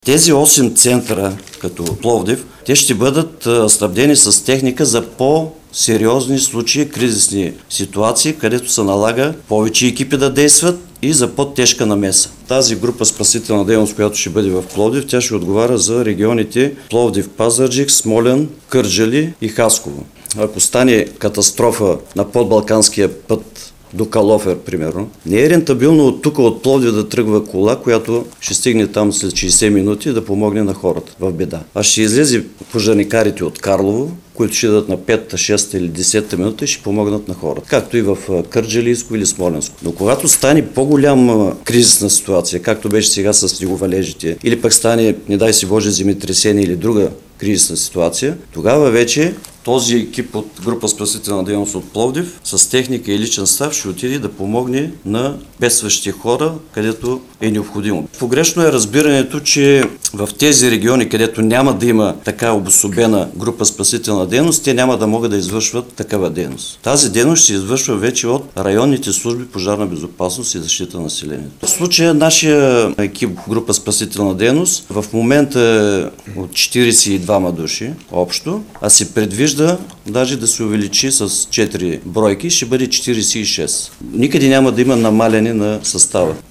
Тези 8 центъра, като Пловдив, те ще бъдат снабдени с техника за по-сериозни случаи, кризисни ситуации, където се налага повече екипи да действат и за по-тежка намеса. Тази група спасителна дейност, която ще бъде в Пловдив, тя ще отговаря за регионите Пловдив, Пазарджик, Смолян, Кърджали и Хасково. Ако стане катастрофа на подбалканския път до Калофер, примерно, не е рентабилно от тук, от Пловдив, да тръгва кола, която ще стигне там след 60 минути да помогне на хората в беда. А ще излезе пожарникарите от Карлово, които ще дадат на 5-та, 6-та или 10-та минута и ще помогнат на хората. Както и в Кърджалийско или Смоленско. Но когато стане по-голяма кризисна ситуация, както беше сега с снеговалежите, или пък стане, не дай си Боже, земетресение или друга кризисна ситуация, тогава вече този екип от група спасителна дейност от Пловдив с техника и личен състав ще отиде да помогне на бедстващите хора, където е необходимо. Погрешно е разбирането, че в тези региони, където няма да има така обособена група спасителна дейност, те няма да могат да извършват такава дейност. Тази дейност ще извършва вече от районните служби пожарна безопасност и защита на населението. В случая нашия екип група спасителна дейност в момента е от 42 души общо, а се предвижда даже да се увеличи с 4 бройки, ще бъде 46. Никъде няма да има намаляне на състава.